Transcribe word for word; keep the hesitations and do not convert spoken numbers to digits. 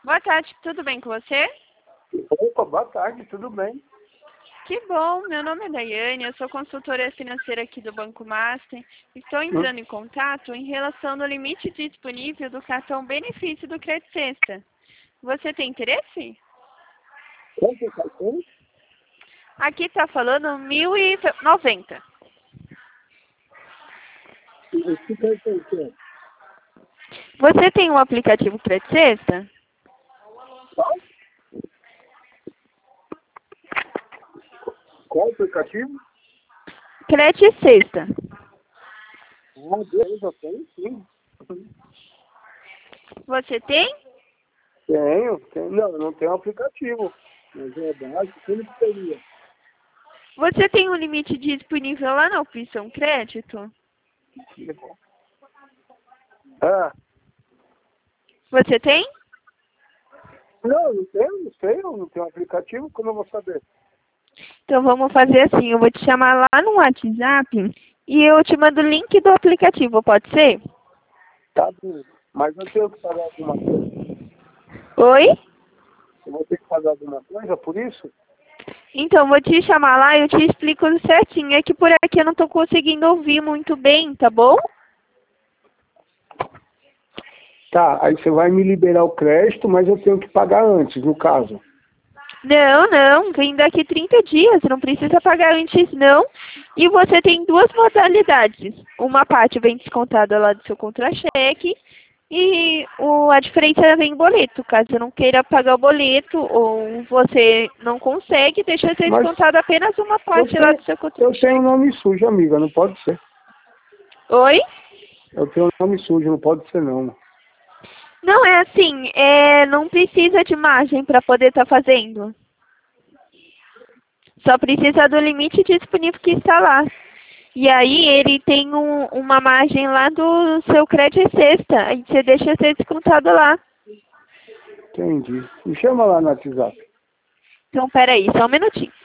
Boa tarde, tudo bem com você? Opa, boa tarde, tudo bem? Que bom, meu nome é Daiane, eu sou consultora financeira aqui do Banco Master. Estou Hum? entrando em contato em relação ao limite disponível do cartão benefício do Crédito Sexta. Você tem interesse? Quanto é o cartão? Aqui está falando mil e noventa. Esse cartão que é? Você tem um aplicativo Crédito Sexta? Qual? Qual aplicativo? Crédito Sexta. Ah, beleza, tem sim. Você tem? Tenho, tenho. Não, eu não tenho aplicativo. Mas é básico, como que seria? Você tem um limite disponível lá na opção crédito? Ah, Você tem? não, não tenho, não tenho, não tenho aplicativo, como eu vou saber? Então vamos fazer assim, eu vou te chamar lá no WhatsApp e eu te mando o link do aplicativo, pode ser? Tá bom. Mas eu tenho que pagar alguma coisa? Oi? Eu vou ter que pagar alguma coisa por isso? Então vou te chamar lá e eu te explico certinho. É que por aqui eu não estou conseguindo ouvir muito bem, tá bom? Tá, aí você vai me liberar o crédito, mas eu tenho que pagar antes, no caso. Não, não, vem daqui trinta dias, não precisa pagar antes não. E você tem duas modalidades. Uma parte vem descontada lá do seu contra-cheque e o, a diferença vem em boleto. Caso você não queira pagar o boleto ou você não consegue, deixa ser Mas descontado apenas uma eu parte lá tenho, do seu eu tenho contra-cheque. nome sujo, amiga, não pode ser. Oi? Eu tenho nome sujo, não pode ser não. Não, é assim, é, não precisa de margem para poder estar fazendo. Só precisa do limite disponível que está lá. E aí ele tem um, uma margem lá do seu crédito sexta. Aí você deixa ser descontado lá. Entendi. Me chama lá no WhatsApp. Então, peraí, só um minutinho.